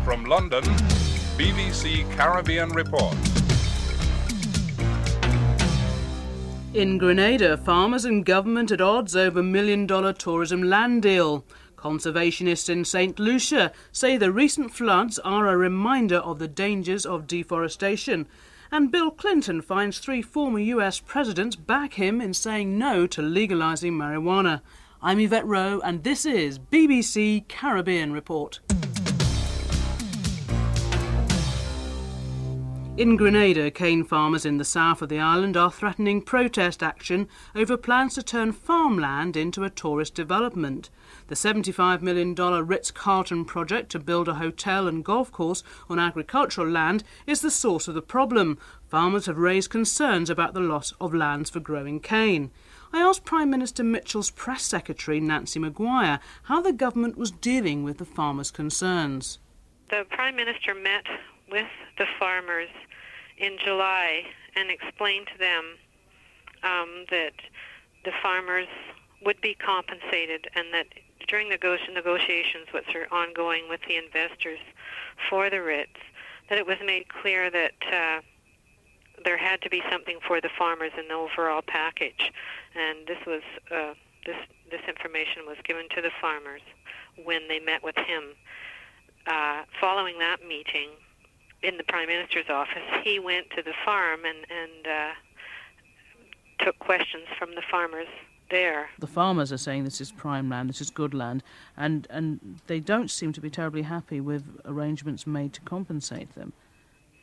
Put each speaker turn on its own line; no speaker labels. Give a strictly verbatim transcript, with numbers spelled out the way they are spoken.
From London, B B C Caribbean Report.
In Grenada, farmers and government at odds over million-dollar tourism land deal. Conservationists in Saint Lucia say the recent floods are a reminder of the dangers of deforestation. And Bill Clinton finds three former U S presidents back him in saying no to legalising marijuana. I'm Yvette Rowe and this is B B C Caribbean Report. In Grenada, cane farmers in the south of the island are threatening protest action over plans to turn farmland into a tourist development. The seventy-five million dollars Ritz-Carlton project to build a hotel and golf course on agricultural land is the source of the problem. Farmers have raised concerns about the loss of lands for growing cane. I asked Prime Minister Mitchell's press secretary, Nancy Maguire, how the government was dealing with the farmers' concerns.
The Prime Minister met with the farmers in July and explained to them um, that the farmers would be compensated and that during the negotiations which are ongoing with the investors for the Ritz, that it was made clear that uh, there had to be something for the farmers in the overall package. And this was uh, this this information was given to the farmers when they met with him. Uh, following that meeting, in the Prime Minister's office, he went to the farm and, and uh, took questions from the farmers there.
The farmers are saying this is prime land, this is good land, and, and they don't seem to be terribly happy with arrangements made to compensate them.